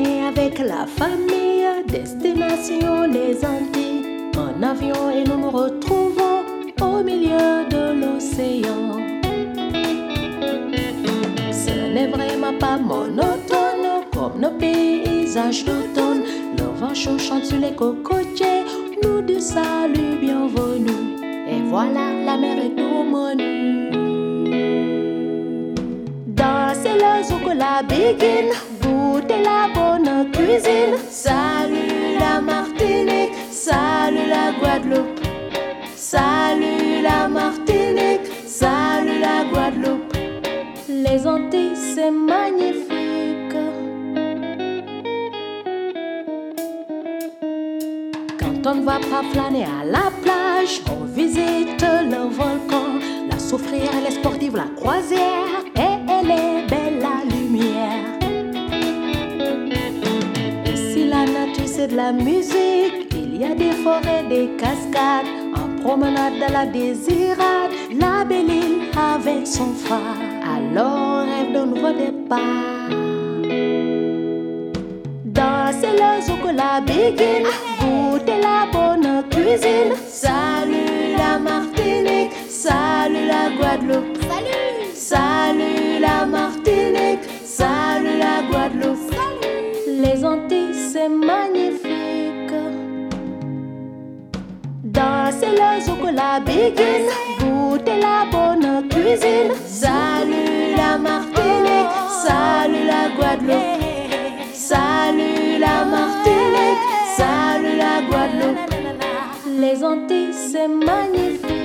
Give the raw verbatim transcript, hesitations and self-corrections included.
journée avec la famille, destination les Antilles, en avion et nous nous retrouvons au milieu de l'océan. Ce n'est vraiment pas monotone comme nos paysages d'automne. Le vent chaud chante sur les cocotiers, nous deux salut, bienvenue. Et voilà, la mer est tout menue. Danser le zouk la biguine, goûter la bonne cuisine. Salut la Martinique, salut la Guadeloupe. Salut la Martinique, salut la Guadeloupe. Les Antilles, c'est magnifique. Quand on ne va pas flâner à la plage, on visite le volcan, la soufrière, les sportives, la croisière, et elle est belle la lumière. Et si la nature c'est de la musique, il y a des forêts, des cascades, en promenade de la désirade, la belle île avec son phare. Alors rêve d'un nouveau départ. Danser le zouk la biguine, goûter la bonne cuisine. Salut la Martinique, salut la Guadeloupe. Salut, salut la Martinique, salut la Guadeloupe. Salut. Les Antilles, c'est magnifique. Danser le zouk la biguine, goûter la bonne cuisine. Salut la Martinique, salut la Guadeloupe. Salut la Martinique, salut la Guadeloupe. Les Antilles, c'est magnifique.